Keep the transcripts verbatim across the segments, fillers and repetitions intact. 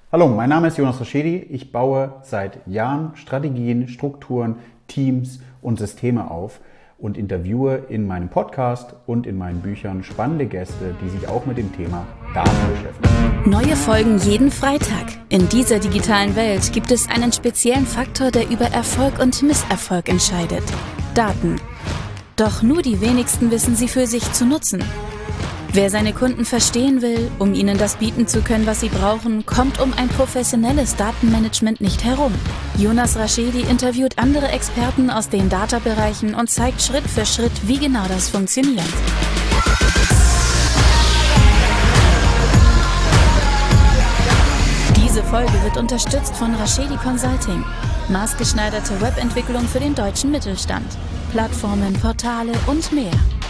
Hallo, mein Name ist Jonas Raschedi. Ich baue seit Jahren Strategien, Strukturen, Teams und Systeme auf und interviewe in meinem Podcast und in meinen Büchern spannende Gäste, die sich auch mit dem Thema Daten beschäftigen. Neue Folgen jeden Freitag. In dieser digitalen Welt gibt es einen speziellen Faktor, der über Erfolg und Misserfolg entscheidet: Daten. Doch nur die wenigsten wissen sie für sich zu nutzen. Wer seine Kunden verstehen will, um ihnen das bieten zu können, was sie brauchen, kommt um ein professionelles Datenmanagement nicht herum. Jonas Raschedi interviewt andere Experten aus den Data-Bereichen und zeigt Schritt für Schritt, wie genau das funktioniert. Diese Folge wird unterstützt von Raschedi Consulting. Maßgeschneiderte Webentwicklung für den deutschen Mittelstand. Plattformen, Portale und mehr.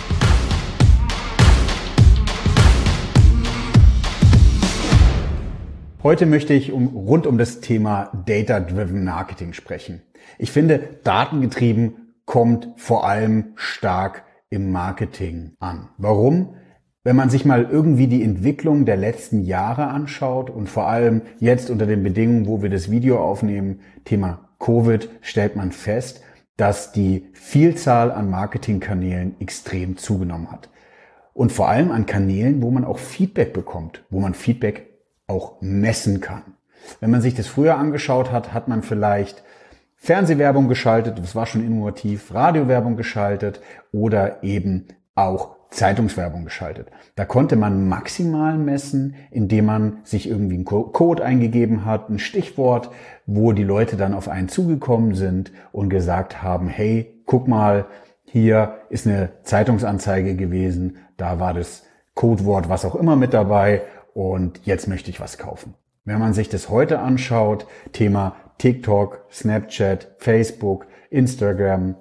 Heute möchte ich um, rund um das Thema Data-Driven Marketing sprechen. Ich finde, datengetrieben kommt vor allem stark im Marketing an. Warum? Wenn man sich mal irgendwie die Entwicklung der letzten Jahre anschaut und vor allem jetzt unter den Bedingungen, wo wir das Video aufnehmen, Thema Covid, stellt man fest, dass die Vielzahl an Marketingkanälen extrem zugenommen hat. Und vor allem an Kanälen, wo man auch Feedback bekommt, wo man Feedback auch messen kann. Wenn man sich das früher angeschaut hat, hat man vielleicht Fernsehwerbung geschaltet, das war schon innovativ, Radiowerbung geschaltet oder eben auch Zeitungswerbung geschaltet. Da konnte man maximal messen, indem man sich irgendwie einen Code eingegeben hat, ein Stichwort, wo die Leute dann auf einen zugekommen sind und gesagt haben, hey, guck mal, hier ist eine Zeitungsanzeige gewesen, da war das Codewort, was auch immer mit dabei, und jetzt möchte ich was kaufen. Wenn man sich das heute anschaut, Thema TikTok, Snapchat, Facebook, Instagram,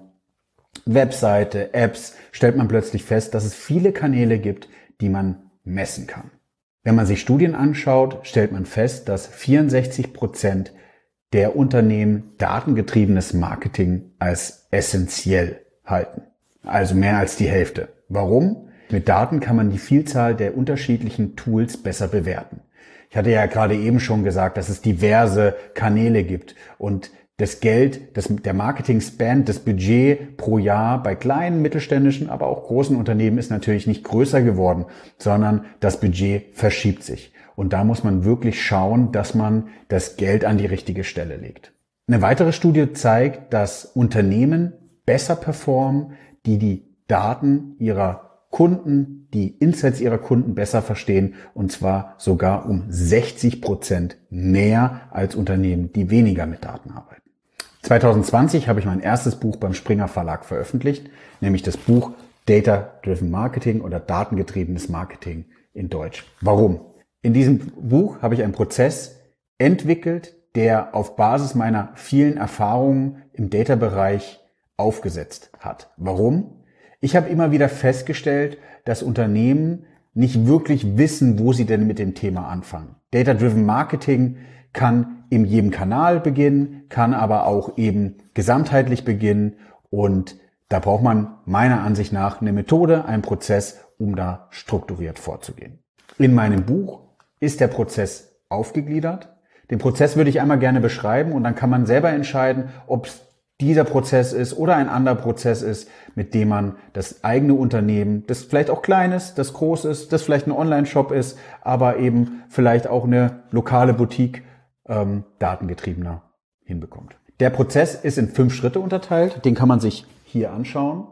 Webseite, Apps, stellt man plötzlich fest, dass es viele Kanäle gibt, die man messen kann. Wenn man sich Studien anschaut, stellt man fest, dass vierundsechzig Prozent der Unternehmen datengetriebenes Marketing als essentiell halten. Also mehr als die Hälfte. Warum? Mit Daten kann man die Vielzahl der unterschiedlichen Tools besser bewerten. Ich hatte ja gerade eben schon gesagt, dass es diverse Kanäle gibt und das Geld, das, der Marketing-Spend, das Budget pro Jahr bei kleinen, mittelständischen, aber auch großen Unternehmen ist natürlich nicht größer geworden, sondern das Budget verschiebt sich. Und da muss man wirklich schauen, dass man das Geld an die richtige Stelle legt. Eine weitere Studie zeigt, dass Unternehmen besser performen, die die Daten ihrer Kunden, die Insights ihrer Kunden besser verstehen, und zwar sogar um sechzig Prozent mehr als Unternehmen, die weniger mit Daten arbeiten. zwanzig zwanzig habe ich mein erstes Buch beim Springer Verlag veröffentlicht, nämlich das Buch Data-Driven Marketing oder datengetriebenes Marketing in Deutsch. Warum? In diesem Buch habe ich einen Prozess entwickelt, der auf Basis meiner vielen Erfahrungen im Data-Bereich aufgesetzt hat. Warum? Ich habe immer wieder festgestellt, dass Unternehmen nicht wirklich wissen, wo sie denn mit dem Thema anfangen. Data-Driven Marketing kann in jedem Kanal beginnen, kann aber auch eben gesamtheitlich beginnen, und da braucht man meiner Ansicht nach eine Methode, einen Prozess, um da strukturiert vorzugehen. In meinem Buch ist der Prozess aufgegliedert. Den Prozess würde ich einmal gerne beschreiben und dann kann man selber entscheiden, ob es dieser Prozess ist oder ein anderer Prozess ist, mit dem man das eigene Unternehmen, das vielleicht auch klein ist, das groß ist, das vielleicht ein Online-Shop ist, aber eben vielleicht auch eine lokale Boutique ähm, datengetriebener hinbekommt. Der Prozess ist in fünf Schritte unterteilt, den kann man sich hier anschauen.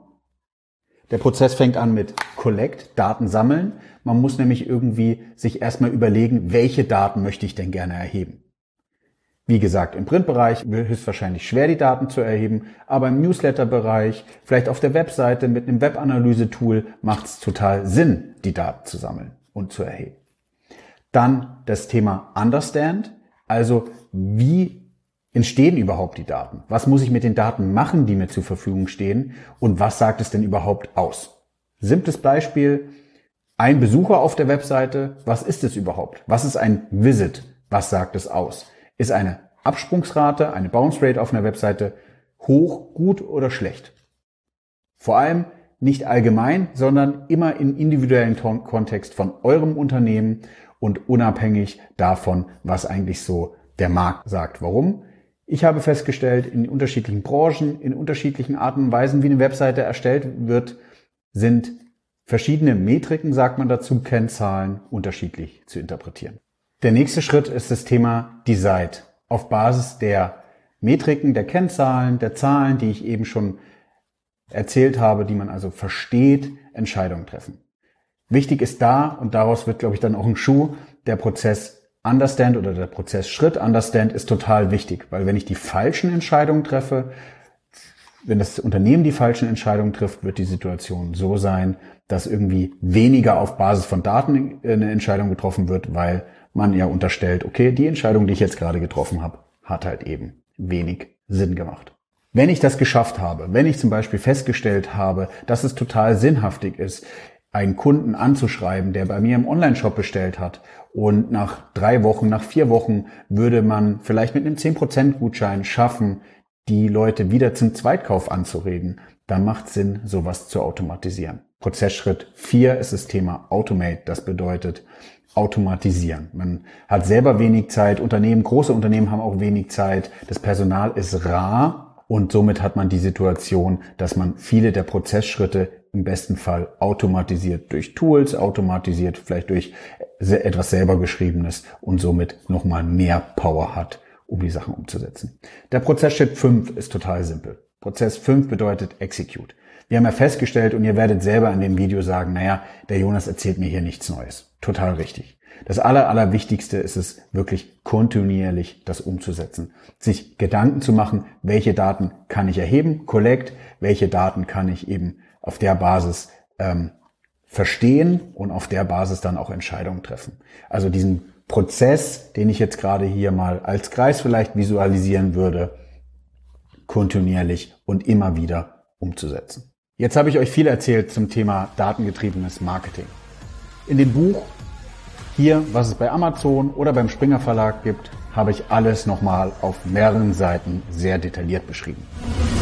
Der Prozess fängt an mit Collect, Daten sammeln. Man muss nämlich irgendwie sich erstmal überlegen, welche Daten möchte ich denn gerne erheben. Wie gesagt, im Printbereich wird höchstwahrscheinlich schwer, die Daten zu erheben, aber im Newsletter-Bereich, vielleicht auf der Webseite mit einem Webanalyse-Tool macht es total Sinn, die Daten zu sammeln und zu erheben. Dann das Thema Understand, also wie entstehen überhaupt die Daten? Was muss ich mit den Daten machen, die mir zur Verfügung stehen, und was sagt es denn überhaupt aus? Simples Beispiel, ein Besucher auf der Webseite, was ist es überhaupt? Was ist ein Visit? Was sagt es aus? Ist eine Absprungsrate, eine Bounce Rate auf einer Webseite hoch, gut oder schlecht? Vor allem nicht allgemein, sondern immer im individuellen Kontext von eurem Unternehmen und unabhängig davon, was eigentlich so der Markt sagt. Warum? Ich habe festgestellt, in unterschiedlichen Branchen, in unterschiedlichen Arten und Weisen, wie eine Webseite erstellt wird, sind verschiedene Metriken, sagt man dazu, Kennzahlen, unterschiedlich zu interpretieren. Der nächste Schritt ist das Thema Decide. Auf Basis der Metriken, der Kennzahlen, der Zahlen, die ich eben schon erzählt habe, die man also versteht, Entscheidungen treffen. Wichtig ist da, und daraus wird, glaube ich, dann auch ein Schuh, der Prozess Understand oder der Prozessschritt Understand ist total wichtig, weil wenn ich die falschen Entscheidungen treffe, wenn das Unternehmen die falschen Entscheidungen trifft, wird die Situation so sein, dass irgendwie weniger auf Basis von Daten eine Entscheidung getroffen wird, weil man ja unterstellt, okay, die Entscheidung, die ich jetzt gerade getroffen habe, hat halt eben wenig Sinn gemacht. Wenn ich das geschafft habe, wenn ich zum Beispiel festgestellt habe, dass es total sinnhaftig ist, einen Kunden anzuschreiben, der bei mir im Online-Shop bestellt hat und nach drei Wochen, nach vier Wochen würde man vielleicht mit einem zehn Prozent Gutschein schaffen, die Leute wieder zum Zweitkauf anzureden, dann macht es Sinn, sowas zu automatisieren. Prozessschritt vier ist das Thema Automate. Das bedeutet automatisieren. Man hat selber wenig Zeit. Unternehmen, große Unternehmen haben auch wenig Zeit. Das Personal ist rar und somit hat man die Situation, dass man viele der Prozessschritte im besten Fall automatisiert durch Tools, automatisiert vielleicht durch etwas selber Geschriebenes und somit nochmal mehr Power hat, um die Sachen umzusetzen. Der Prozessschritt fünf ist total simpel. Prozess fünf bedeutet Execute. Wir haben ja festgestellt, und ihr werdet selber in dem Video sagen, naja, der Jonas erzählt mir hier nichts Neues. Total richtig. Das aller, allerwichtigste ist es, wirklich kontinuierlich das umzusetzen. Sich Gedanken zu machen, welche Daten kann ich erheben, collect, welche Daten kann ich eben auf der Basis ähm, verstehen und auf der Basis dann auch Entscheidungen treffen. Also diesen Prozess, den ich jetzt gerade hier mal als Kreis vielleicht visualisieren würde, kontinuierlich und immer wieder umzusetzen. Jetzt habe ich euch viel erzählt zum Thema datengetriebenes Marketing. In dem Buch hier, was es bei Amazon oder beim Springer Verlag gibt, habe ich alles nochmal auf mehreren Seiten sehr detailliert beschrieben.